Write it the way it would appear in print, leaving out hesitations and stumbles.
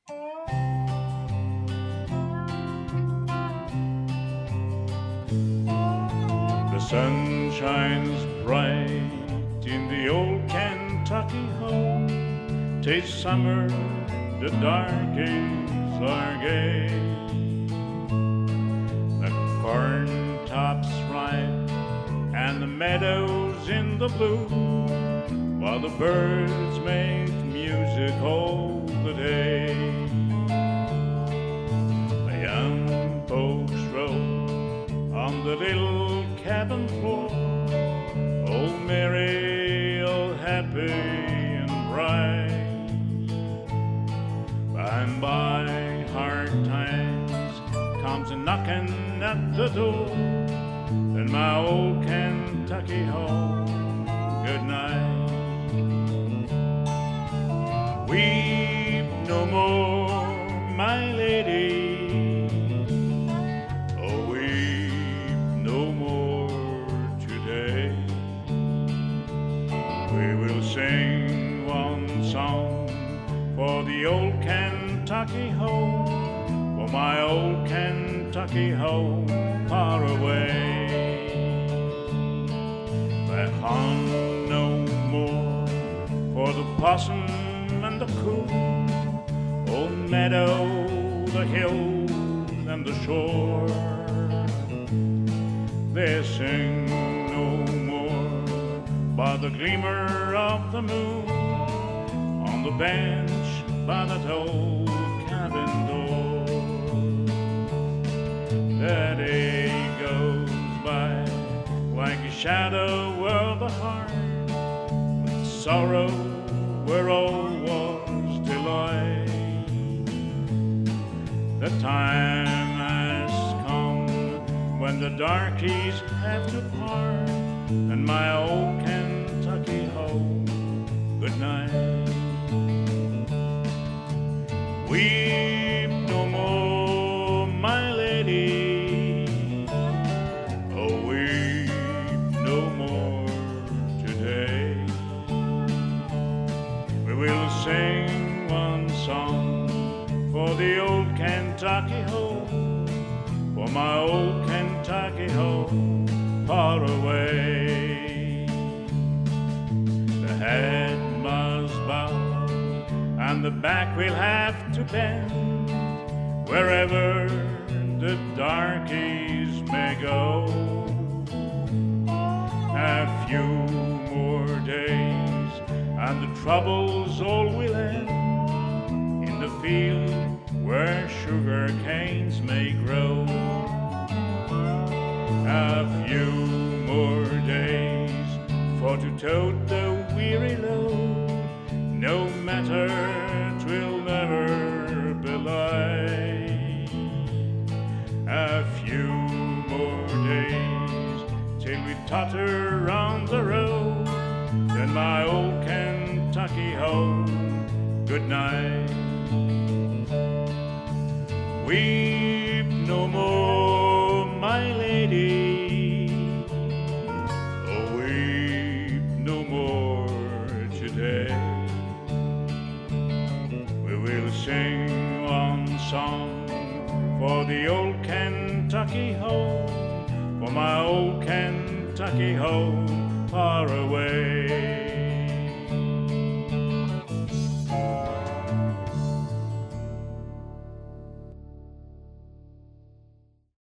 The sun shines bright in the old Kentucky home. 'Tis summer, the darkies are gay. The corn tops ripe and the meadows in the blue, while the birds make music all the day. The young folks row on the little cabin floor, all merry, all happy and bright. By and by, hard times comes a-knocking at the door, and my old Kentucky home, good night. Weep no more, my lady, oh weep no more today. We will sing one song for the old Kentucky home, for my old Kentucky home far away. The hunt no more for the possum and the coon, old meadow, the hill and the shore. They sing no more by the gleamer of the moon, on the bench by that old cabin door. The day goes by like a shadow of the heart, with sorrow where all was delight. The time has come when the darkies have to part, and my old Kentucky home, good night. Weep no more, my lady, oh weep no more today. We will sing one song for the old Kentucky home, for my old Kentucky home far away. The head must bow and the back will have to bend, wherever the darkies may go. A few more days and the troubles all will end, in the field where sugar canes may grow. A few more days for to tote the weary load, no matter 'twill never be light. A few more days till we totter on the road, then my old Kentucky home, good night. Weep no more, my lady, oh weep no more today. We will sing one song for the old Kentucky home, for my old Kentucky home far away.